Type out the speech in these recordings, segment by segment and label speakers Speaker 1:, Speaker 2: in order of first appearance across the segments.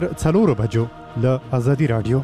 Speaker 1: څلورو بجو له آزادی رادیو.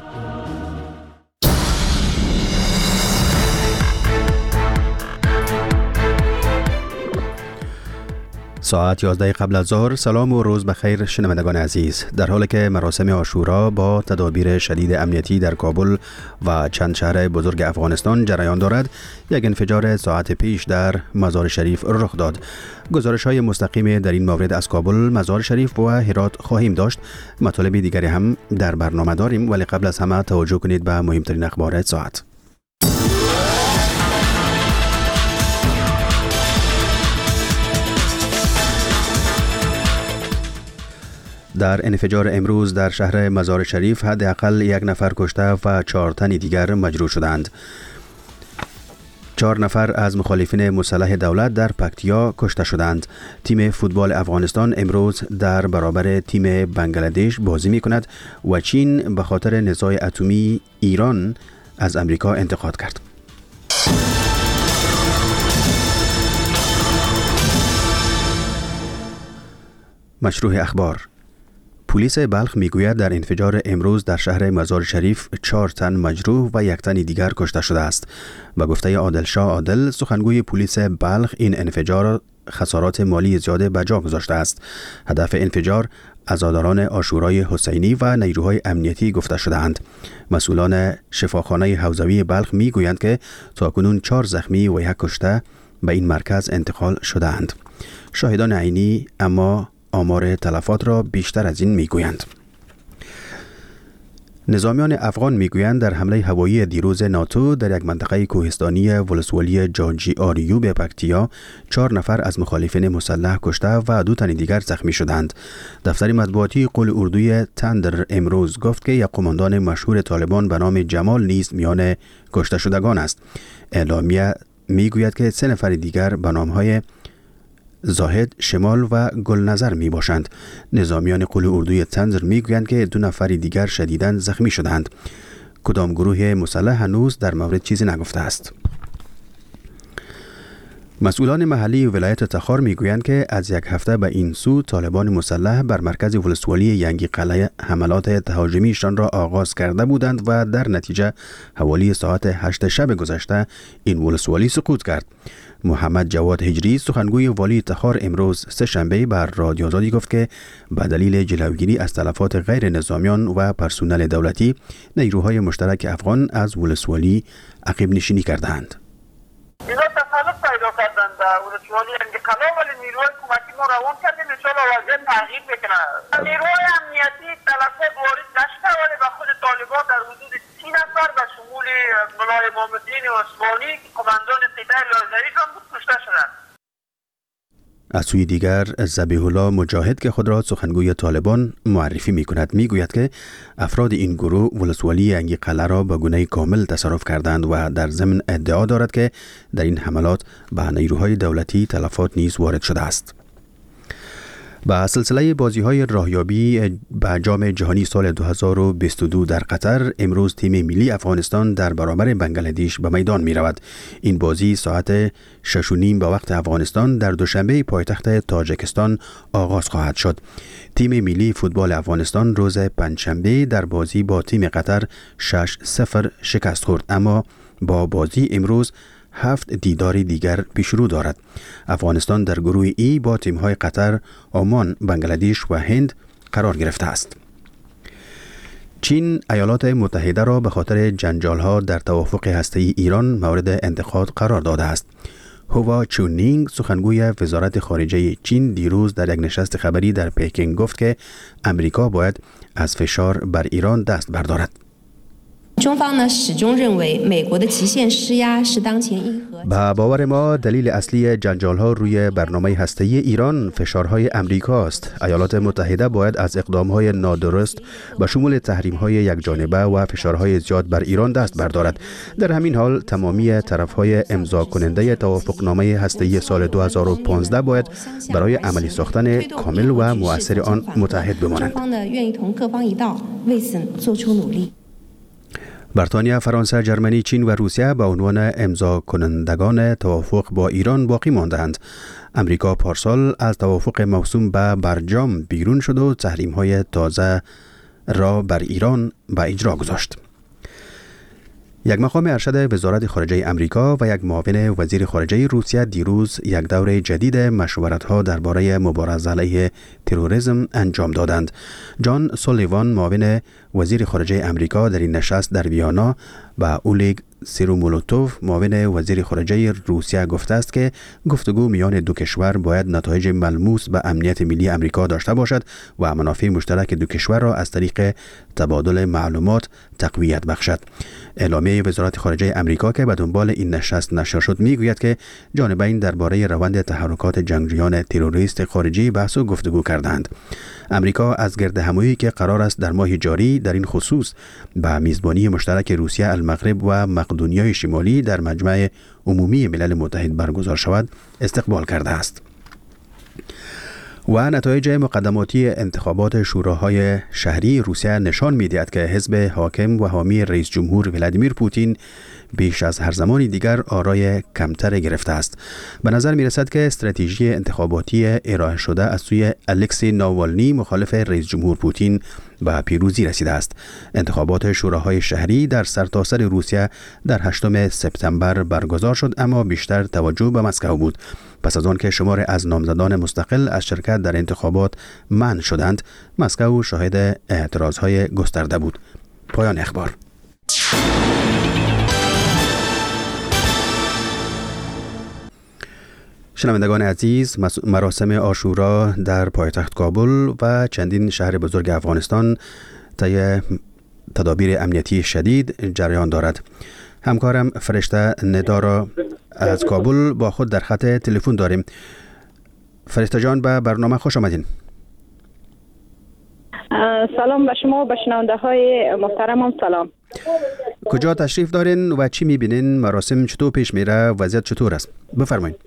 Speaker 2: ساعت 11 قبل از ظهر. سلام و روز بخیر شنوندگان عزیز. در حالی که مراسم عاشورا با تدابیر شدید امنیتی در کابل و چند شهر بزرگ افغانستان جریان دارد، یک انفجار ساعت پیش در مزار شریف رخ داد. گزارش‌های مستقیم در این مورد از کابل، مزار شریف و هرات خواهیم داشت. مطالب دیگری هم در برنامه داریم، ولی قبل از همه توجه کنید به مهمترین اخبار ساعت. در انفجار امروز در شهر مزار شریف حداقل یک نفر کشته و 4 تن دیگر مجروح شدند. 4 نفر از مخالفین مسلح دولت در پکتیا کشته شدند. تیم فوتبال افغانستان امروز در برابر تیم بنگلادش بازی می کند و چین به خاطر نزاع اتمی ایران از امریکا انتقاد کرد. مشروع اخبار. پلیس بلخ میگوید در انفجار امروز در شهر مزار شریف 4 تن مجروح و 1 تن دیگر کشته شده است. به گفته عادلشاه عادل، سخنگوی پلیس بلخ، این انفجار خسارات مالی زیاد به جا گذاشته است. هدف انفجار عزاداران عاشورای حسینی و نیروهای امنیتی گفته شده‌اند. مسئولان شفاخانه حوزوی بلخ میگویند که تاکنون 4 زخمی و 1 کشته به این مرکز انتقال شده‌اند. شاهدان عینی اما آمار تلفات را بیشتر از این میگویند. نظامیان افغان میگویند در حمله هوایی دیروز ناتو در یک منطقه کوهستانی ولسوالی جاجی آریو به پکتیا 4 نفر از مخالفین مسلح کشته و 2 تن دیگر زخمی شدند. دفتر مطبوعاتی قول اردوی تندر امروز گفت که یک قماندان مشهور طالبان به نام جمال نیز میان کشته شدگان است. اعلامیه میگوید که 3 نفر دیگر به نامهای زاهد، شمال و گلنظر می باشند. نظامیان قول اردوی تنظر می گویند که 2 نفر دیگر شدیداً زخمی شدند. کدام گروه مسلح هنوز در مورد چیزی نگفته است. مسئولان محلی ولایت تخار می گویند که از 1 هفته به این سو طالبان مسلح بر مرکز ولسوالی ینگی قلعه حملات تهاجمیشان را آغاز کرده بودند و در نتیجه حوالی ساعت 8 شب گذشته این ولسوالی سقوط کرد. محمد جواد هجری، سخنگوی والی تخار، امروز سه شنبه بر رادیو آزادی گفت که به دلیل جلوگیری از تلفات غیر نظامیان و پرسنل دولتی، نیروهای مشترک افغان از ولسوالی عقب نشینی کردند.
Speaker 3: اینا تسلط پیدا کردن در ولسوالی انقلاب، ولی نیروهای حکومتی ما روان کردیم ان شاءالله وضعیت تغییر بکنه. نیروهای امنیتی تلفات وارد نشده، ولی به خود طالبان در حدود 30 نفر به شمول ملای امام الدین عثمانی قماندان قطعه لازری هم بود کشته شدند.
Speaker 2: از سوی دیگر ذبیح الله مجاهد که خود را سخنگوی طالبان معرفی می کند میگوید که افراد این گروه ولسوالی ینگی قلعه را به گونه کامل تصرف کردند و در ضمن ادعا دارد که در این حملات به نیروهای دولتی تلفات نیز وارد شده است. با سلسله بازی‌های راهیابی به جام جهانی سال 2022 در قطر، امروز تیم ملی افغانستان در برابر بنگلادش به میدان می‌رود. این بازی ساعت 6:30 به وقت افغانستان در دوشنبه پایتخت تاجیکستان آغاز خواهد شد. تیم ملی فوتبال افغانستان روز پنجشنبه در بازی با تیم قطر 6-0 شکست خورد، اما با بازی امروز 7 دیداری دیگر پیش رو دارد. افغانستان در گروه ای با تیم‌های قطر، عمان، بنگلادش و هند قرار گرفته است. چین ایالات متحده را به خاطر جنجال‌ها در توافق هسته‌ای ایران مورد انتقاد قرار داده است. هوا چونینگ، سخنگوی وزارت خارجه چین، دیروز در یک نشست خبری در پکینگ گفت که امریکا باید از فشار بر ایران دست بردارد. به باور ما دلیل اصلی جنجال‌ها روی برنامه هسته‌ای ایران فشارهای امریکا است. ایالات متحده باید از اقدام‌های نادرست به شمول تحریم‌های یکجانبه و فشارهای زیاد بر ایران دست بردارد. در همین حال تمامی طرف‌های امضا کننده توافقنامه هسته‌ای سال 2015 باید برای عملی ساختن کامل و مؤثر آن متحد بمانند. بریتانیا، فرانسه، ژرمنی، چین و روسیه به عنوان امضا کنندگان توافق با ایران باقی ماندند. امریکا پارسال از توافق موسوم به برجام بیرون شد و تحریم‌های تازه را بر ایران به اجرا گذاشت. یک مقام ارشد وزارت خارجه امریکا و یک معاون وزیر خارجه روسیه دیروز یک دوره جدید مشورت‌ها درباره مبارزه علیه تروریسم انجام دادند. جان سولیوان معاون وزیر خارجه امریکا در این نشست در ویانا با اولیگ سیرومولوتوف معاون وزیر خارجه روسیه گفته است که گفتگو میان دو کشور باید نتایج ملموس به امنیت ملی امریکا داشته باشد و منافع مشترک دو کشور را از طریق تبادل معلومات تقویت بخشد. اعلامیه وزارت خارجه امریکا که به دنبال این نشست نشر شد میگوید که جانبین درباره روند تحرکات جنگجویان تروریست خارجی بحث و گفتگو کردند. امریکا از گردهمایی که قرار است در ماه جاری در این خصوص به میزبانی مشترک روسیه، المغرب و مقدونیای شمالی در مجمع عمومی ملل متحد برگزار شود استقبال کرده است. و نتایج مقدماتی انتخابات شوراهای شهری روسیه نشان می‌دهد که حزب حاکم و حامی رئیس جمهور ولادیمیر پوتین بیش از هر زمان دیگر آرای کمتر گرفته است. به نظر می‌رسد که استراتژی انتخاباتی ارائه شده از سوی الکسی ناوالنی مخالف رئیس جمهور پوتین به پیروزی رسیده است. انتخابات شوراهای شهری در سرتاسر روسیه در 8 سپتامبر برگزار شد، اما بیشتر توجه به مسکو بود. پس از آن که شمار از نامزدان مستقل از شرکت در انتخابات منع شدند، مسکو شاهد اعتراضهای گسترده بود. پایان اخبار. شنوندگان عزیز، مراسم عاشورا در پایتخت کابل و چندین شهر بزرگ افغانستان طی تدابیر امنیتی شدید جریان دارد. همکارم فرشته ندا را از کابل با خود در خط تلفن داریم. فرشته جان، به برنامه خوش آمدین.
Speaker 4: سلام به شما و به شنونده های محترمم. سلام.
Speaker 2: کجا تشریف دارین و چی میبینین؟ مراسم چطور پیش میره؟ وضعیت چطور است؟ بفرمایید.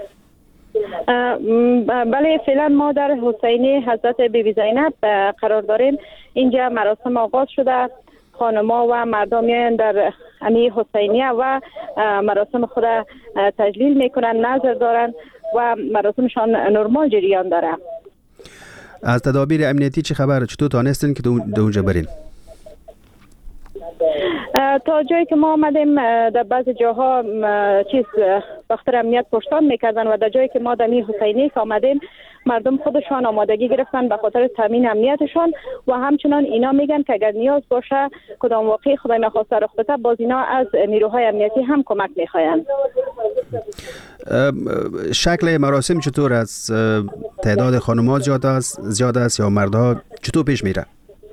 Speaker 4: بله، فعلا ما در حسینی حضرت بیبی زینب قرار داریم. اینجا مراسم آغاز شده. خانما و مردم در امی حسینیه و مراسم خود تجلیل میکنن، نظر دارن و مراسمشان نرمال جریان داره.
Speaker 2: از تدابیر امنیتی چه خبر؟ چطور تانستین که دو اونجا برین؟
Speaker 4: تا جایی که ما آمدیم در بعض جاها بخاطر امنیت پشتان میکردن و در جایی که ما در حسینی که آمدیم مردم خودشان آمادگی گرفتن به خاطر تامین امنیتشان و همچنان اینا میگن که اگر نیاز باشه کدام واقعی خدای نخواسته رخ بده باز اینا از نیروهای امنیتی هم کمک میخواین.
Speaker 2: شکل مراسم چطور است؟ تعداد خانم‌ها زیاد است یا مردها چطور پیش میره؟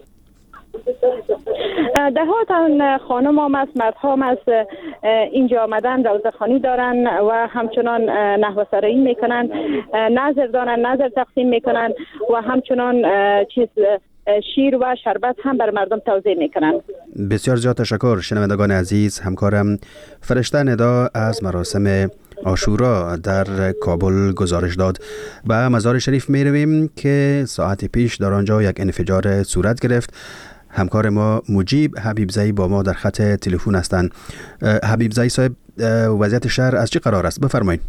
Speaker 4: ده ها خانم هم است، مرد هم است، اینجا آمدن روزخوانی دارن و همچنان نحوه سرایی میکنن، نظر دارن، نظر تقسیم میکنن و همچنان شیر و شربت هم بر مردم توزیع میکنن.
Speaker 2: بسیار زیاد تشکر. شنوندگان عزیز، همکارم فرشته ندا از مراسم عاشورا در کابل گزارش داد. به مزار شریف میرویم که ساعت پیش در آنجا یک انفجار صورت گرفت. همکار ما مجیب حبیبزایی با ما در خط تلفن هستند. حبیبزایی صاحب، وضعیت شهر از چه قرار است؟ بفرمایید.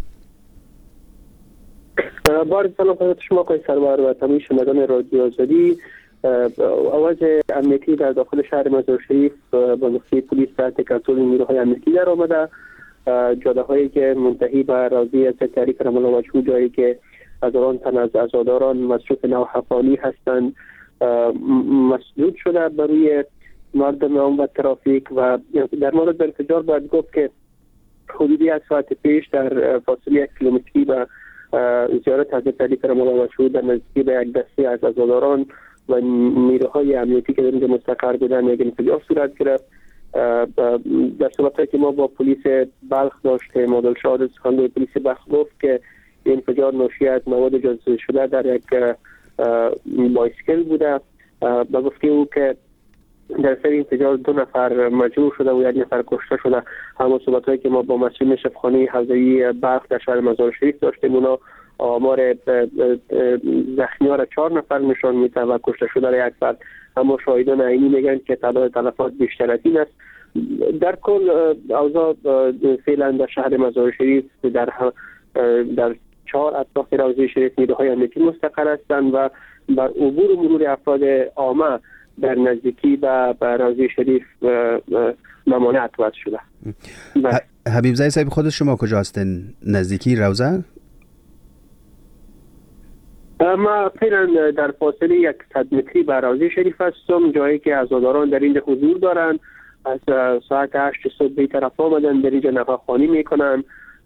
Speaker 5: بار سلام خدمت شما آقای سرور و تمامی شنوندگان رادیو آزادی. آواز امنیتی در داخل شهر مزار شریف با نقطه پلیس تحت کنترل نیروهای امنیتی در آمده. جاده هایی که منتهی به راضی سکتری کرم الله وجهو، جایی که هزاران تن از عزاداران مصروف نوحقانی هستند، مسدود شده برای مردم عام و ترافیک. و در مورد انفجار باید گفت که حدودی از ساعت پیش در فاصله 1 کیلومتری به زیارت حضرت علی کرم الله وجهو در نزدیکی به یک دسته از عزاداران و نیروهای امنیتی که در اینجا مستقر بودن یک انفجار صورت گرفت. در صحبت‌هایی که ما با پلیس بلخ داشتیم، عادل شاد سخنگوی پلیس بلخ گفت که انفجار ناشی از مواد جاسوسی شده در یک بایسکل بوده. با گفته او که در سر انفجار 2 نفر مجروح شده و 1 نفر کشته شده. همون صحبت‌هایی که ما با مسئولین شفاخانه حوزوی بلخ در شهر مزار شریف داشتیم، اونا آمار زخمی‌ها را 4 نفر نشان میده و کشته شده را 1 فرد. اما شاهدان عینی میگن که تعداد تلفات بیشتر از این است. در کل اوضاع فعلا در شهر مزار شریف در 4 اطراف روضه شریف نیروهای امنیتی مستقر هستند و بر عبور و مرور افراد عامه در نزدیکی به روضه شریف ممانعت وضع شده.
Speaker 2: حبیب زاده صاحب، خود شما کجا هستین؟ نزدیکی روضه؟
Speaker 5: ما فعلا در فاصله 100 متری به روضه شریف هستم، جایی که عزاداران در اینجا حضور دارن. از ساعت 8 صبح به طرف آمدن، در اینجا نفخوانی میکنن،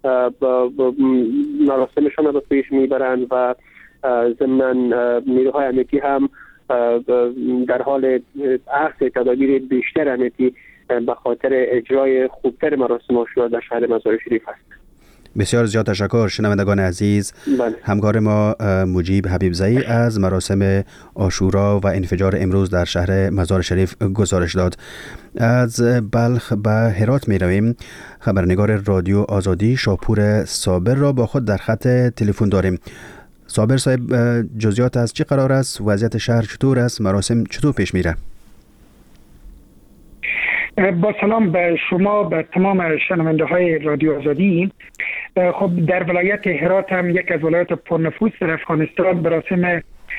Speaker 5: مراسمشان رو پیش میبرن و ضمن نیروهای امنیتی هم در حال اخذ تدابیر بیشتر امنیتی به خاطر اجرای خوبتر مراسم عاشورا در شهر مزار شریف است.
Speaker 2: بسیار زیاد تشکر. شنوندگان عزیز، همکار ما مجیب حبیب زئی از مراسم عاشورا و انفجار امروز در شهر مزار شریف گزارش داد. از بلخ به هرات می رویم. خبرنگار رادیو آزادی شاپور صابر را با خود در خط تلفن داریم. صابر صاحب، جزئیات از چه قرار است؟ وضعیت شهر چطور است؟ مراسم چطور پیش میره؟
Speaker 6: با سلام به شما، به تمام شنونده های رادیو آزادی. خب در ولایت هرات هم یک از ولایات پرنفوذ در افغانستان مراسم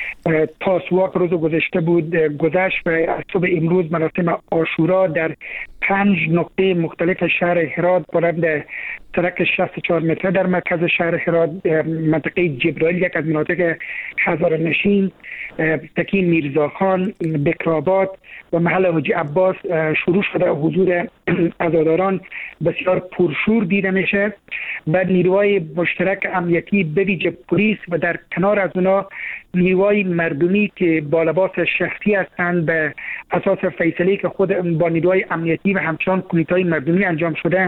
Speaker 6: تاسوعا روز گذشته بود گذشت و از صبح امروز مراسم عاشورا در 5 نقطه مختلف شهر هرات بلند سرک 64 متر در مرکز شهر هرات، منطقه جبرائیل یک از مناطق هزارنشین، تکی میرزاخان، بکرآباد و محل حاجی عباس شروع شده. حضور عزاداران بسیار پرشور دیده میشه و نیروهای مشترک امنیتی به ویژه پلیس و در کنار از اونا نیروهای مردمی که با لباس شخصی هستند به اساس فیصله که خود با نیروهای امنیتی و همچنان کمیته‌های مردمی انجام شده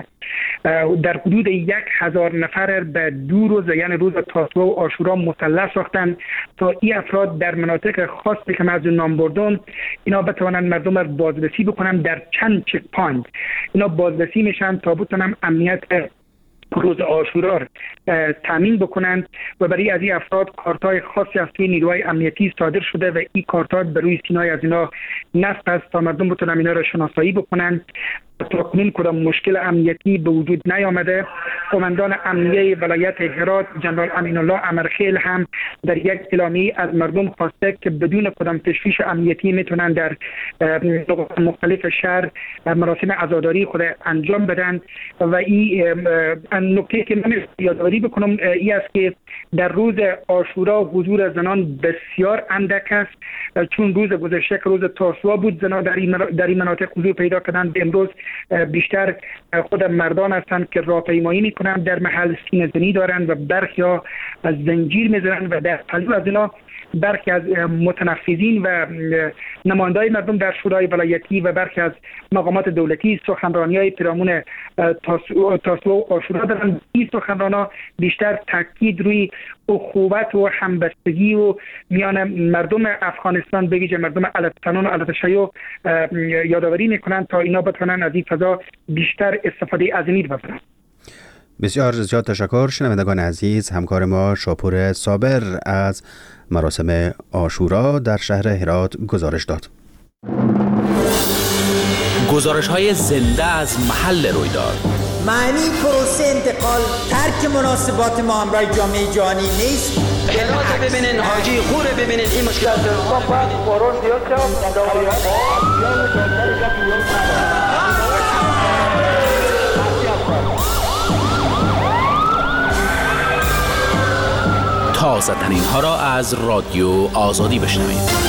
Speaker 6: در حدود 1000 نفر به 2 روز یعنی روز تاسوعا و عاشورا مسلح ساختند تا این افراد در مناطق خاصی که من از نام بردم اینا بتوانند مردم را بازرسی بکنن. در چند چک پوینت اینا بازرسی میشن تا بتونن امنیت روز عاشورا تامین بکنند و برای از این افراد کارت‌های خاصی از نیروهای امنیتی صادر شده و این کارت‌ها به روی سینای از اینا نصب است تا مردم بتونن اینا را شناسایی بکنند. تا کنون کدام مشکل امنیتی به وجود نیامده. قماندان امنیه ولایت هرات جنرال امین الله امرخیل هم در یک اعلامیه از مردم خواسته که بدون کدام تشویش امنیتی میتونن در نقاط مختلف شهر مراسم عزاداری خود انجام بدن و این نکته که من یادآوری بکنم این است که در روز عاشورا حضور زنان بسیار اندک است، چون روز گذشته که روز تاسوعا بود زنان در این مناطق حضور پیدا کردند. امروز بیشتر خود مردان هستند که راهپیمایی میکنن، در محل سینه زنی دارن و برخی ها از زنجیر میزنن و در پلو از اینا برخی از متنفذین و نماینده‌های مردم در شورای ولایتی و برخی از مقامات دولتی سخنرانی‌های پیرامون تاسوعا و عاشورا دارن. این سخنران‌ها بیشتر تاکید روی اخوت و همبستگی و میان مردم افغانستان به ویژه مردم علت‌تنان و علت‌شیوع یادآوری میکنن تا اینا بتونن از این فضا بیشتر استفاده از این ببرن.
Speaker 2: بسیار زیاد تشکر. شنوندگان عزیز، همکار ما شاپور صابر از مراسم عاشورا در شهر هرات گزارش داد.
Speaker 7: گزارش‌های زنده از محل رویداد.
Speaker 8: معنی پروسه انتقال ترک مناسبات ما همراه جامعه جهانی نیست.
Speaker 9: کلاس ببینین، حاجی خوره ببینین، این مشکلات
Speaker 7: تازه ترین ها را از رادیو آزادی بشنوید.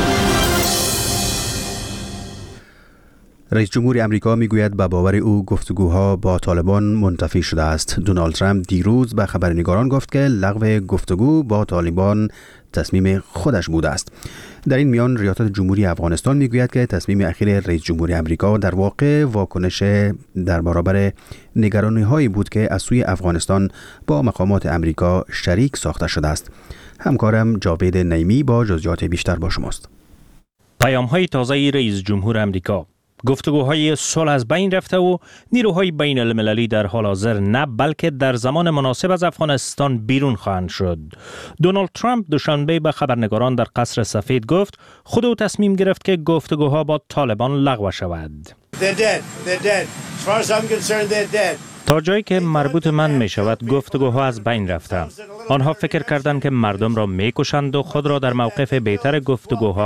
Speaker 2: رئیس جمهور امریکا میگوید به باور او گفتگوها با طالبان منتفی شده است. دونالد ترامپ دیروز به خبرنگاران گفت که لغو گفتگو با طالبان تصمیم خودش بوده است. در این میان ریاست جمهوری افغانستان میگوید که تصمیم اخیر رئیس جمهور امریکا در واقع واکنش در برابر نگرانی‌هایی بود که از سوی افغانستان با مقامات امریکا شریک ساخته شده است. همکارم جاوید نعیمی با جزئیات بیشتر با شماست.
Speaker 10: پیام‌های تازه رئیس جمهور امریکا: گفتگوهای صلح از بین رفته و نیروهای بین المللی در حال حاضر نه بلکه در زمان مناسب از افغانستان بیرون خواهند شد. دونالد ترامپ دوشنبه به خبرنگاران در قصر سفید گفت خود او تصمیم گرفت که گفتگوها با طالبان لغو شود. تا جایی که مربوط من می شود گفتگوها از بین رفته. آنها فکر کردند که مردم را می کشند و خود را در موقف بهتر گفتگوها